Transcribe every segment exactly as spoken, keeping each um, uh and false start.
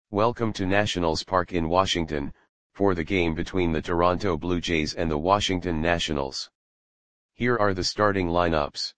Welcome to Nationals Park in Washington, for the game between the Toronto Blue Jays and the Washington Nationals. Here are the starting lineups.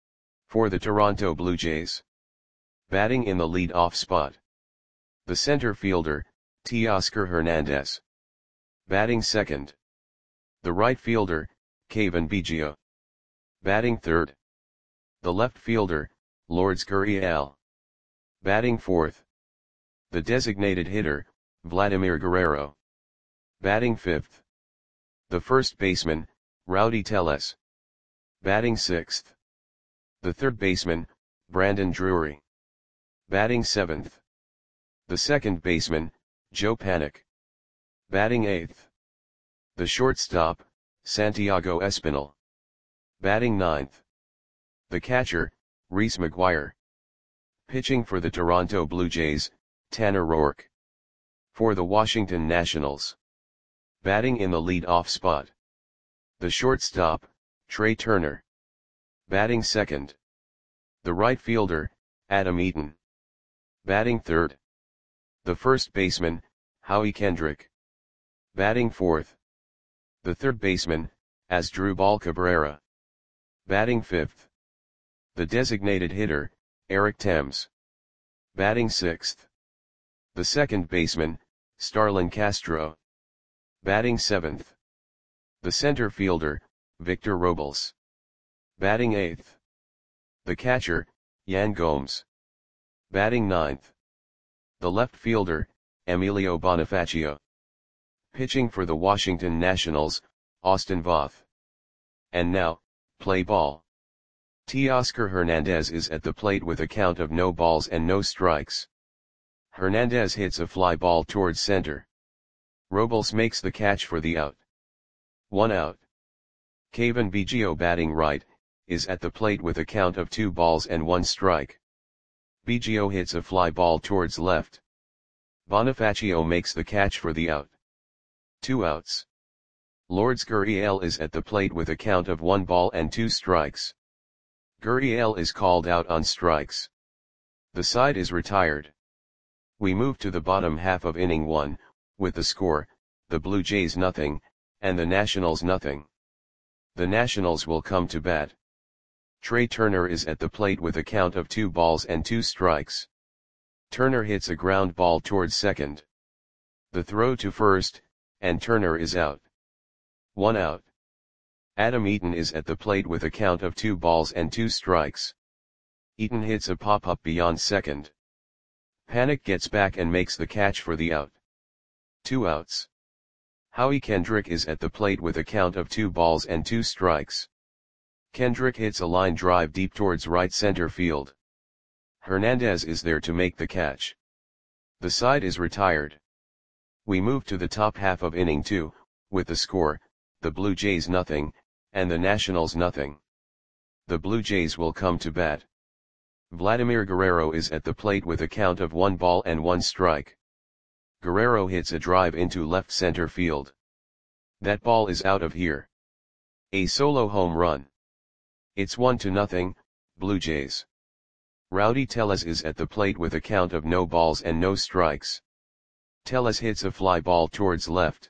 For the Toronto Blue Jays. Batting in the lead-off spot. The center fielder, Teoscar Hernandez. Batting second. The right fielder, Cavan Biggio. Batting third. The left fielder, Lourdes Gurriel. Batting fourth. The designated hitter, Vladimir Guerrero. Batting fifth. The first baseman, Rowdy Tellez. Batting sixth. The third baseman, Brandon Drury. Batting seventh. The second baseman, Joe Panik. Batting eighth. The shortstop, Santiago Espinal. Batting ninth. The catcher, Reese McGuire. Pitching for the Toronto Blue Jays, Tanner Roark. For the Washington Nationals. Batting in the lead-off spot. The shortstop, Trey Turner. Batting second. The right fielder, Adam Eaton. Batting third. The first baseman, Howie Kendrick. Batting fourth. The third baseman, Asdrubal Cabrera. Batting fifth. The designated hitter, Eric Thames. Batting sixth. The second baseman, Starlin Castro. Batting seventh. The center fielder, Victor Robles. Batting eighth. The catcher, Yan Gomes. Batting ninth. The left fielder, Emilio Bonifacio. Pitching for the Washington Nationals, Austin Voth. And now, play ball. Teoscar Hernandez is at the plate with a count of no balls and no strikes. Hernandez hits a fly ball towards center. Robles makes the catch for the out. One out. Cavan Biggio, batting right, is at the plate with a count of two balls and one strike. Biggio hits a fly ball towards left. Bonifacio makes the catch for the out. Two outs. Lourdes Gurriel is at the plate with a count of one ball and two strikes. Gurriel is called out on strikes. The side is retired. We move to the bottom half of inning one, with the score, the Blue Jays nothing, and the Nationals nothing. The Nationals will come to bat. Trey Turner is at the plate with a count of two balls and two strikes. Turner hits a ground ball towards second. The throw to first, and Turner is out. One out. Adam Eaton is at the plate with a count of two balls and two strikes. Eaton hits a pop-up beyond second. Panik gets back and makes the catch for the out. Two outs. Howie Kendrick is at the plate with a count of two balls and two strikes. Kendrick hits a line drive deep towards right center field. Hernandez is there to make the catch. The side is retired. We move to the top half of inning two, with the score, the Blue Jays nothing, and the Nationals nothing. The Blue Jays will come to bat. Vladimir Guerrero is at the plate with a count of one ball and one strike. Guerrero hits a drive into left center field. That ball is out of here. A solo home run. It's one to nothing, Blue Jays. Rowdy Tellez is at the plate with a count of no balls and no strikes. Tellez hits a fly ball towards left.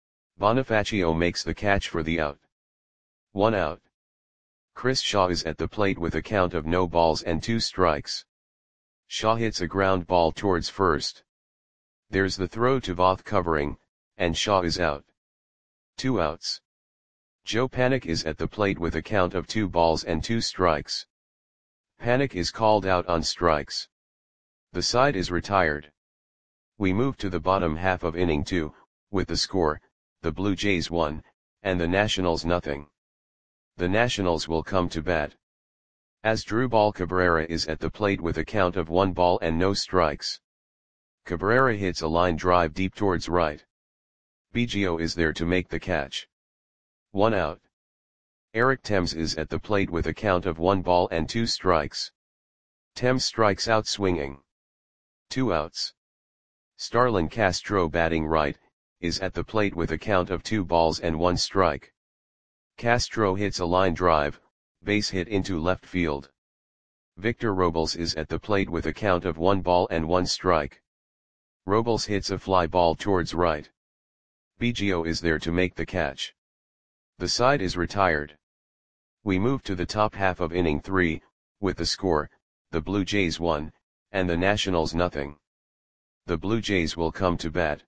Bonifacio makes the catch for the out. One out. Chris Shaw is at the plate with a count of no balls and two strikes. Shaw hits a ground ball towards first. There's the throw to Voth covering, and Shaw is out. Two outs. Joe Panik is at the plate with a count of two balls and two strikes. Panik is called out on strikes. The side is retired. We move to the bottom half of inning two, with the score, the Blue Jays one, and the Nationals nothing. The Nationals will come to bat. Asdrubal Cabrera is at the plate with a count of one ball and no strikes. Cabrera hits a line drive deep towards right. Biggio is there to make the catch. One out. Eric Thames is at the plate with a count of one ball and two strikes. Thames strikes out swinging. Two outs. Starlin Castro, batting right, is at the plate with a count of two balls and one strike. Castro hits a line drive, base hit into left field. Victor Robles is at the plate with a count of one ball and one strike. Robles hits a fly ball towards right. Biggio is there to make the catch. The side is retired. We move to the top half of inning three, with the score, the Blue Jays one, and the Nationals nothing. The Blue Jays will come to bat.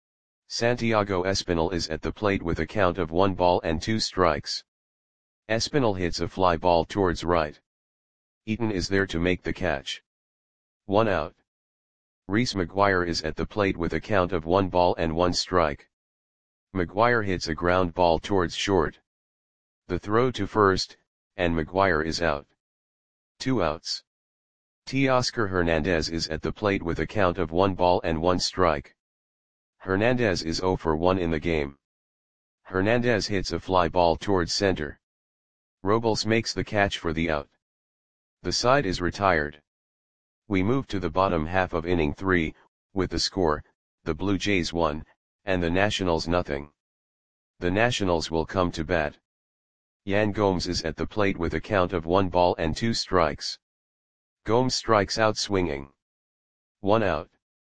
Santiago Espinal is at the plate with a count of one ball and two strikes. Espinal hits a fly ball towards right. Eaton is there to make the catch. One out. Reese McGuire is at the plate with a count of one ball and one strike. McGuire hits a ground ball towards short. The throw to first, and McGuire is out. Two outs. Teoscar Hernandez is at the plate with a count of one ball and one strike. Hernandez is zero for one in the game. Hernandez hits a fly ball towards center. Robles makes the catch for the out. The side is retired. We move to the bottom half of inning three, with the score, the Blue Jays one, and the Nationals nothing. The Nationals will come to bat. Yan Gomes is at the plate with a count of one ball and two strikes. Gomes strikes out swinging. One out.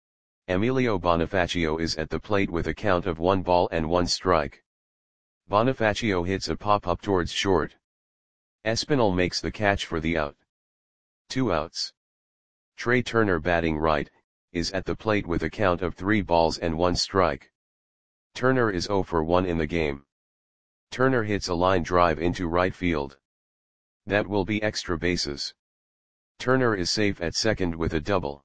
Emilio Bonifacio is at the plate with a count of one ball and one strike. Bonifacio hits a pop-up towards short. Espinal makes the catch for the out. Two outs. Trey Turner, batting right, is at the plate with a count of three balls and one strike. Turner is zero for one in the game. Turner hits a line drive into right field. That will be extra bases. Turner is safe at second with a double.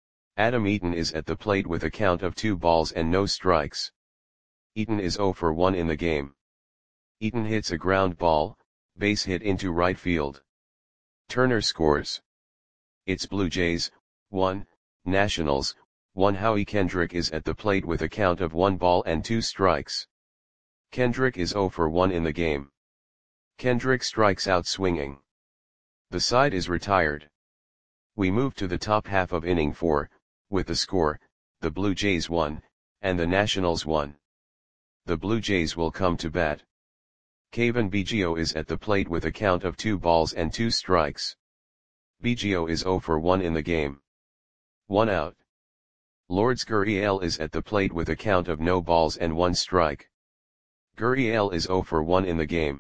Adam Eaton is at the plate with a count of two balls and no strikes. Eaton is zero for one in the game. Eaton hits a ground ball, base hit into right field. Turner scores. It's Blue Jays, one, Nationals, one. Howie Kendrick is at the plate with a count of one ball and two strikes. Kendrick is zero for one in the game. Kendrick strikes out swinging. The side is retired. We move to the top half of inning four, with the score, the Blue Jays one, and the Nationals one. The Blue Jays will come to bat. Cavan Biggio is at the plate with a count of two balls and two strikes. Biggio is zero for one in the game. One out. Lourdes Gurriel is at the plate with a count of no balls and one strike. Gurriel is zero for one in the game.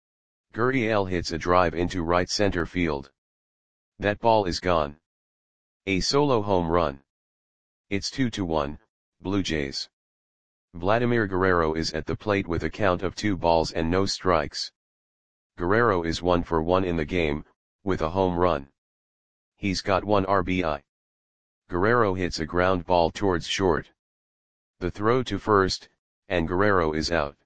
Gurriel hits a drive into right center field. That ball is gone. A solo home run. It's two to one, Blue Jays. Vladimir Guerrero is at the plate with a count of two balls and no strikes. Guerrero is one for one in the game, with a home run. He's got one R B I. Guerrero hits a ground ball towards short. The throw to first, and Guerrero is out.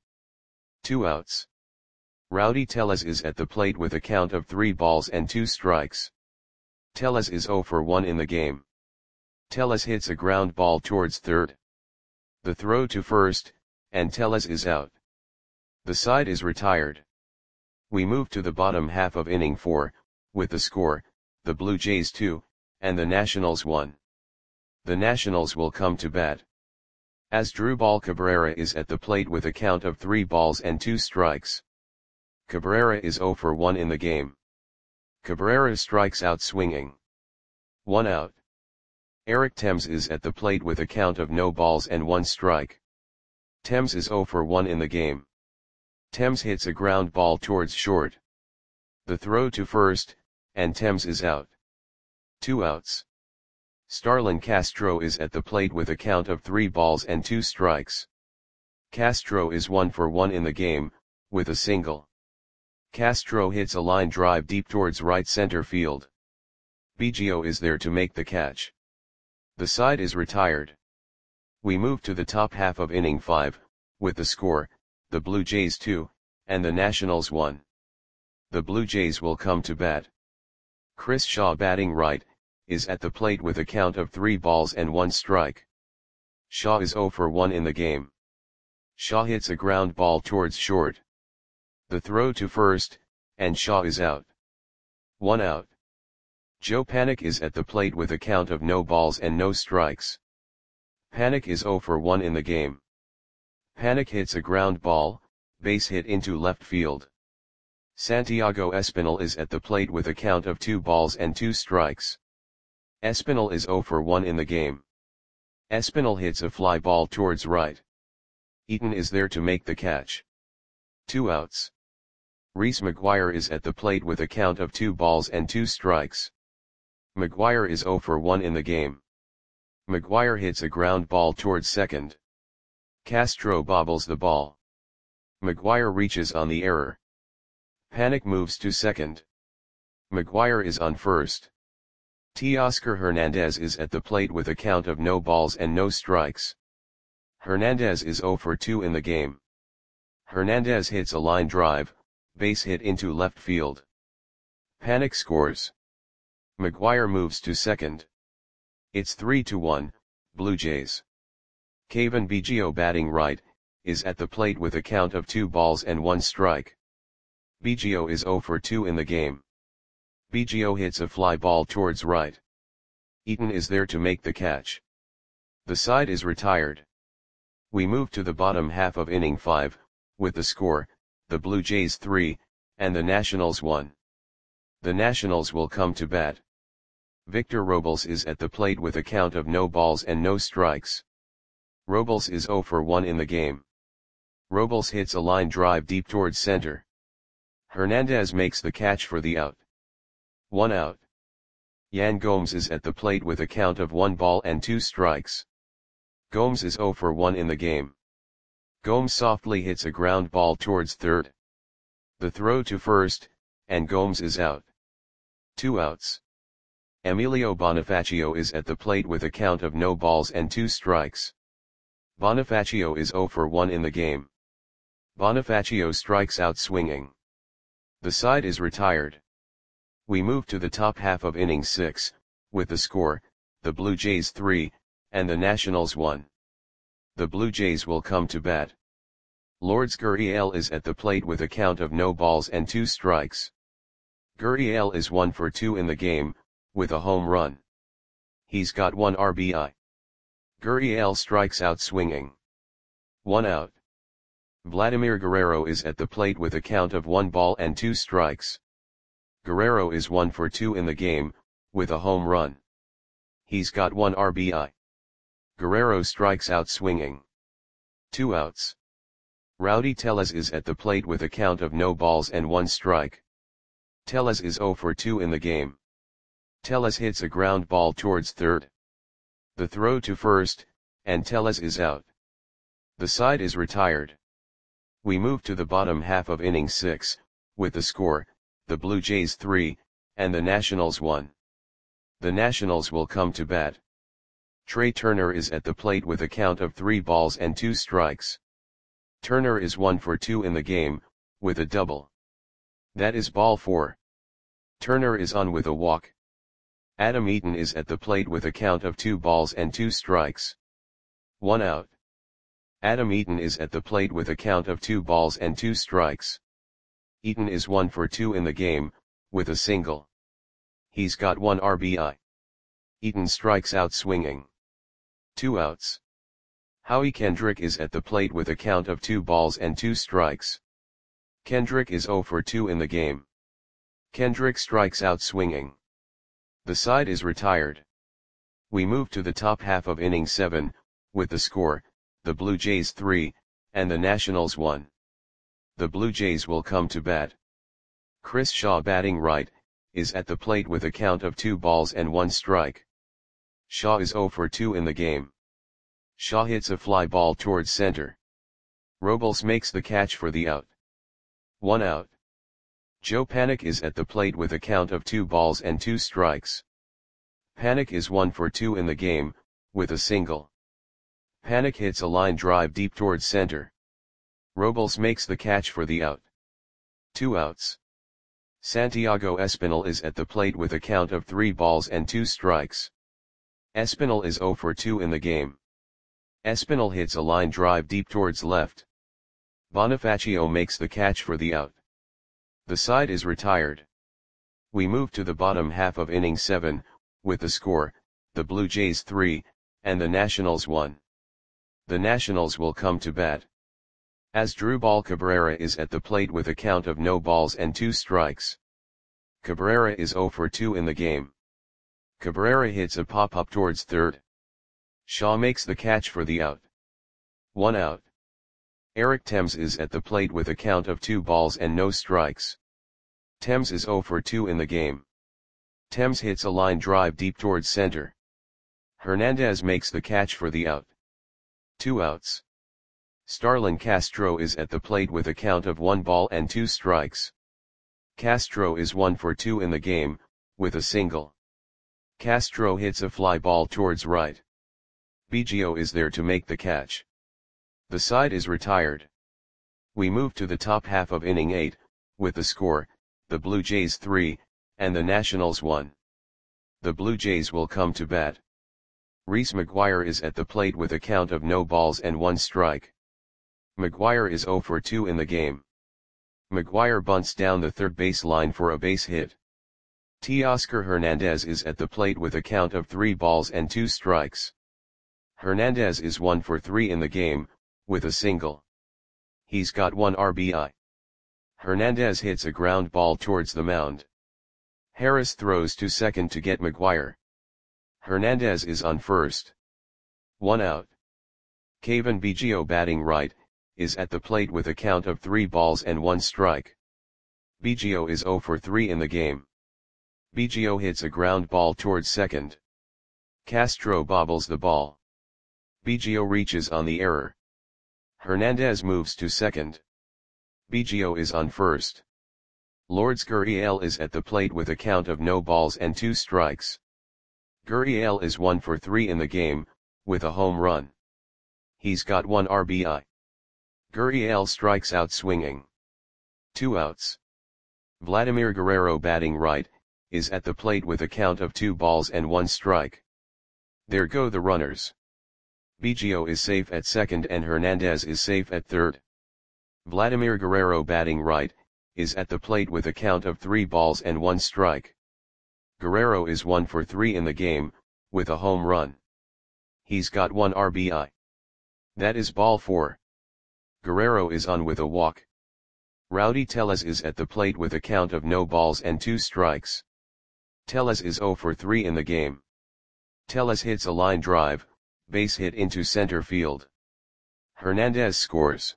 Two outs. Rowdy Tellez is at the plate with a count of three balls and two strikes. Tellez is zero for one in the game. Tellez hits a ground ball towards third. The throw to first, and Tellez is out. The side is retired. We move to the bottom half of inning four, with the score, the Blue Jays two, and the Nationals one. The Nationals will come to bat. Asdrubal Cabrera is at the plate with a count of three balls and two strikes. Cabrera is zero for one in the game. Cabrera strikes out swinging. One out. Eric Thames is at the plate with a count of no balls and one strike. Thames is zero for one in the game. Thames hits a ground ball towards short. The throw to first, and Thames is out. Two outs. Starlin Castro is at the plate with a count of three balls and two strikes. Castro is one for one in the game, with a single. Castro hits a line drive deep towards right center field. Biggio is there to make the catch. The side is retired. We move to the top half of inning five, with the score, the Blue Jays two, and the Nationals one. The Blue Jays will come to bat. Chris Shaw, batting right, is at the plate with a count of three balls and one strike. Shaw is zero for one in the game. Shaw hits a ground ball towards short. The throw to first, and Shaw is out. One out. Joe Panik is at the plate with a count of no balls and no strikes. Panik is zero for one in the game. Panik hits a ground ball, base hit into left field. Santiago Espinal is at the plate with a count of two balls and two strikes. Espinal is zero for one in the game. Espinal hits a fly ball towards right. Eaton is there to make the catch. Two outs. Reese McGuire is at the plate with a count of two balls and two strikes. McGuire is oh for one in the game. McGuire hits a ground ball towards second. Castro bobbles the ball. McGuire reaches on the error. Panik moves to second. McGuire is on first. Teoscar Hernandez is at the plate with a count of no balls and no strikes. Hernandez is oh for two in the game. Hernandez hits a line drive, base hit into left field. Panik scores. McGuire moves to second. It's three to one, Blue Jays. Cavan Biggio batting right, is at the plate with a count of two balls and one strike. Biggio is oh for two in the game. Biggio hits a fly ball towards right. Eaton is there to make the catch. The side is retired. We move to the bottom half of inning five, with the score, the Blue Jays three, and the Nationals one. The Nationals will come to bat. Victor Robles is at the plate with a count of no balls and no strikes. Robles is oh for one in the game. Robles hits a line drive deep towards center. Hernandez makes the catch for the out. One out. Yan Gomes is at the plate with a count of one ball and two strikes. Gomes is oh for one in the game. Gomes softly hits a ground ball towards third. The throw to first, and Gomes is out. Two outs. Emilio Bonifacio is at the plate with a count of no balls and two strikes. Bonifacio is oh for one in the game. Bonifacio strikes out swinging. The side is retired. We move to the top half of inning six, with the score, the Blue Jays three, and the Nationals one. The Blue Jays will come to bat. Lourdes Gurriel is at the plate with a count of no balls and two strikes. Gurriel is one for two in the game, with a home run. He's got one R B I. Gurriel strikes out swinging. One out. Vladimir Guerrero is at the plate with a count of one ball and two strikes. Guerrero is one for two in the game, with a home run. He's got one R B I. Guerrero strikes out swinging. Two outs. Rowdy Tellez is at the plate with a count of no balls and one strike. Tellez is oh for two in the game. Tellez hits a ground ball towards third. The throw to first, and Tellez is out. The side is retired. We move to the bottom half of inning six, with the score, the Blue Jays three, and the Nationals one. The Nationals will come to bat. Trey Turner is at the plate with a count of three balls and two strikes. Turner is one for two in the game, with a double. That is ball four. Turner is on with a walk. Adam Eaton is at the plate with a count of two balls and two strikes. One out. Adam Eaton is at the plate with a count of two balls and two strikes. Eaton is one for two in the game, with a single. He's got one R B I. Eaton strikes out swinging. Two outs. Howie Kendrick is at the plate with a count of two balls and two strikes. Kendrick is oh for two in the game. Kendrick strikes out swinging. The side is retired. We move to the top half of inning seven, with the score, the Blue Jays three, and the Nationals one. The Blue Jays will come to bat. Chris Shaw batting right, is at the plate with a count of two balls and one strike. Shaw is oh for two in the game. Shaw hits a fly ball towards center. Robles makes the catch for the out. One out. Joe Panik is at the plate with a count of two balls and two strikes. Panik is one for two in the game, with a single. Panik hits a line drive deep towards center. Robles makes the catch for the out. Two outs. Santiago Espinal is at the plate with a count of three balls and two strikes. Espinal is oh for two in the game. Espinal hits a line drive deep towards left. Bonifacio makes the catch for the out. The side is retired. We move to the bottom half of inning seven, with the score, the Blue Jays three, and the Nationals one. The Nationals will come to bat. Asdrubal Cabrera is at the plate with a count of no balls and two strikes. Cabrera is oh for two in the game. Cabrera hits a pop-up towards third. Shaw makes the catch for the out. One out. Eric Thames is at the plate with a count of two balls and no strikes. Thames is zero for two in the game. Thames hits a line drive deep towards center. Hernandez makes the catch for the out. Two outs. Starlin Castro is at the plate with a count of one ball and two strikes. Castro is one for two in the game, with a single. Castro hits a fly ball towards right. Biggio is there to make the catch. The side is retired. We move to the top half of inning eight, with the score, the Blue Jays three, and the Nationals one. The Blue Jays will come to bat. Reese McGuire is at the plate with a count of no balls and one strike. McGuire is zero for two in the game. McGuire bunts down the third base line for a base hit. Teoscar Hernandez is at the plate with a count of three balls and two strikes. Hernandez is one for three in the game, with a single. He's got one R B I. Hernandez hits a ground ball towards the mound. Harris throws to second to get McGuire. Hernandez is on first. One out. Cavan Biggio, batting right, is at the plate with a count of three balls and one strike. Biggio is zero for three in the game. Biggio hits a ground ball towards second. Castro bobbles the ball. Biggio reaches on the error. Hernandez moves to second. Biggio is on first. Lourdes Gurriel is at the plate with a count of no balls and two strikes. Gurriel is one for three in the game, with a home run. He's got one R B I. Gurriel strikes out swinging. Two outs. Vladimir Guerrero, batting right, is at the plate with a count of two balls and one strike. There go the runners. Biggio is safe at second and Hernandez is safe at third. Vladimir Guerrero, batting right, is at the plate with a count of three balls and one strike. Guerrero is one for three in the game, with a home run. He's got one R B I. That is ball four. Guerrero is on with a walk. Rowdy Tellez is at the plate with a count of no balls and two strikes. Tellez is zero for three in the game. Tellez hits a line drive, base hit into center field. Hernandez scores.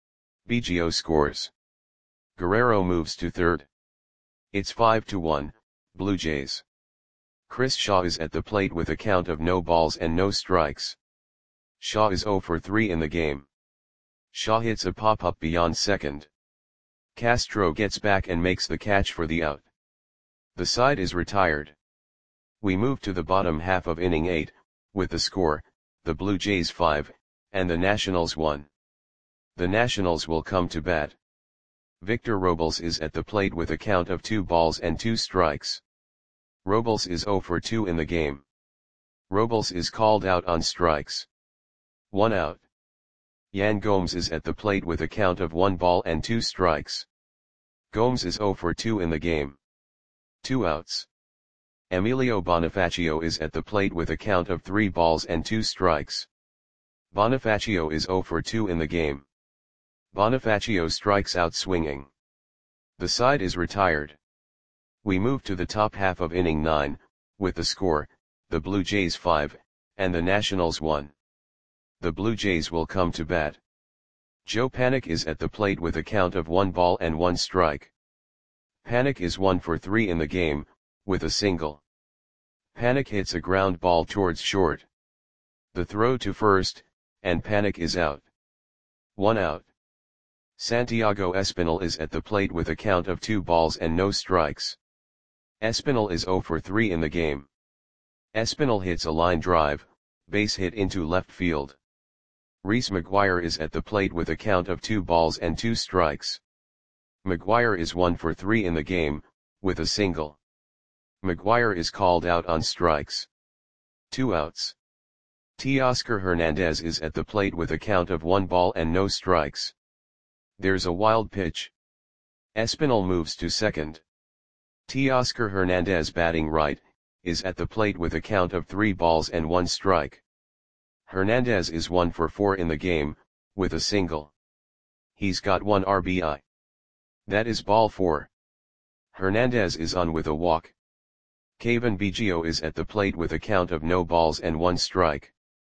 Biggio scores. Guerrero moves to third. It's five to one, Blue Jays. Chris Shaw is at the plate with a count of no balls and no strikes. Shaw is zero for three in the game. Shaw hits a pop-up beyond second. Castro gets back and makes the catch for the out. The side is retired. We move to the bottom half of inning eight, with the score, the Blue Jays five, and the Nationals one. The Nationals will come to bat. Victor Robles is at the plate with a count of two balls and two strikes. Robles is zero for two in the game. Robles is called out on strikes. One out. Yan Gomes is at the plate with a count of one ball and two strikes. Gomes is zero for two in the game. Two outs. Emilio Bonifacio is at the plate with a count of three balls and two strikes. Bonifacio is zero for two in the game. Bonifacio strikes out swinging. The side is retired. We move to the top half of inning nine, with the score, the Blue Jays five, and the Nationals one. The Blue Jays will come to bat. Joe Panik is at the plate with a count of one ball and one strike. Panik is one for three in the game, with a single. Panik hits a ground ball towards short. The throw to first, and Panik is out. One out. Santiago Espinal is at the plate with a count of two balls and no strikes. Espinal is zero for three in the game. Espinal hits a line drive, base hit into left field. Reese McGuire is at the plate with a count of two balls and two strikes. McGuire is one for three in the game, with a single. McGuire is called out on strikes. Two outs. Teoscar Hernandez is at the plate with a count of one ball and no strikes. There's a wild pitch. Espinal moves to second. Teoscar Hernandez, batting right, is at the plate with a count of three balls and one strike. Hernandez is one for four in the game, with a single. He's got one R B I. That is ball four. Hernandez is on with a walk. Cavan Biggio is at the plate with a count of no balls and one strike.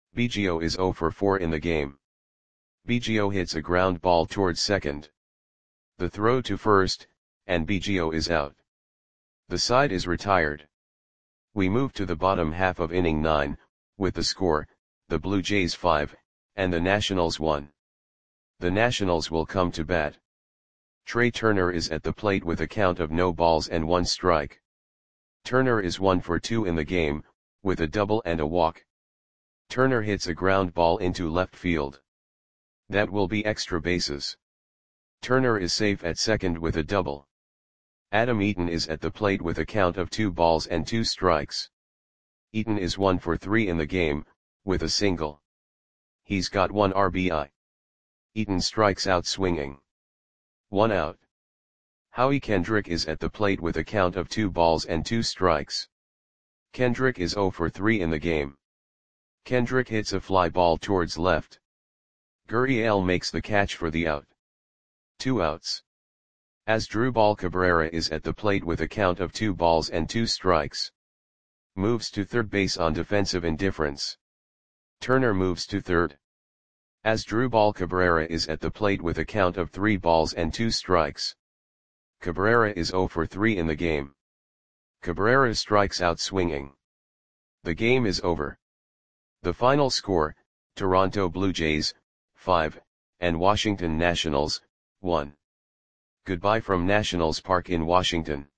Biggio is zero for four in the game. Biggio hits a ground ball towards second. The throw to first, and Biggio is out. The side is retired. We move to the bottom half of inning nine, with the score, the Blue Jays five, and the Nationals one. The Nationals will come to bat. Trey Turner is at the plate with a count of no balls and one strike. Turner is one for two in the game, with a double and a walk. Turner hits a ground ball into left field. That will be extra bases. Turner is safe at second with a double. Adam Eaton is at the plate with a count of two balls and two strikes. Eaton is one for three in the game, with a single. He's got one R B I. Eaton strikes out swinging. One out. Howie Kendrick is at the plate with a count of two balls and two strikes. Kendrick is zero for three in the game. Kendrick hits a fly ball towards left. Gurriel makes the catch for the out. Two outs. Asdrubal Cabrera is at the plate with a count of two balls and two strikes. Moves to third base on defensive indifference. Turner moves to third. Asdrubal Cabrera is at the plate with a count of three balls and two strikes. Cabrera is zero for three in the game. Cabrera strikes out swinging. The game is over. The final score, Toronto Blue Jays, five, and Washington Nationals, one. Goodbye from Nationals Park in Washington.